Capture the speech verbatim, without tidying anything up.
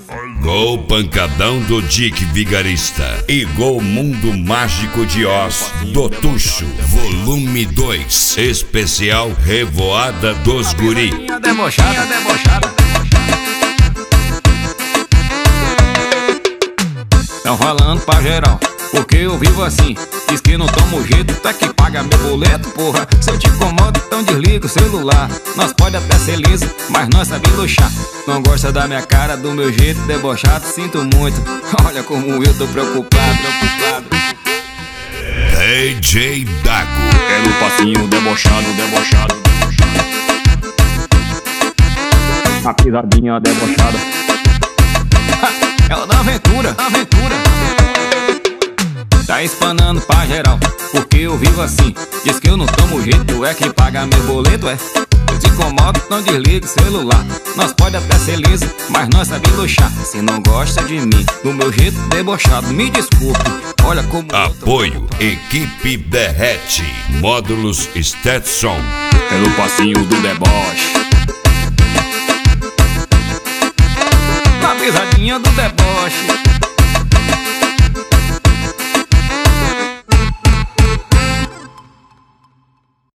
Com o pancadão do Dick Vigarista e Gol Mundo Mágico de Oz do Tuxo, volume dois, especial Revoada dos Guri. Debochada, debochada. Tão rolando pra geral, porque eu vivo assim. Diz que não tomo jeito, tá que paga meu boleto, porra. Se eu te incomodo, então desliga o celular. Nós pode até ser liso, mas nós sabe luxar. Não gosta da minha cara, do meu jeito debochado, sinto muito. Olha como eu tô preocupado, preocupado. D J Dago É no passinho debochado, debochado. A pisadinha debochada. É o da aventura, aventura. Tá espanando pra geral, porque eu vivo assim. Diz que eu não tomo jeito, é que paga meu boleto, é. Eu te incomodo, não desliga o celular. Nós pode até ser liso, mas nós sabe luxar. Se não gosta de mim, do meu jeito debochado, me desculpe. Olha como Apoio Equipe Derrete Módulos Stetson. Pelo passinho do deboche. Na pisadinha do deboche.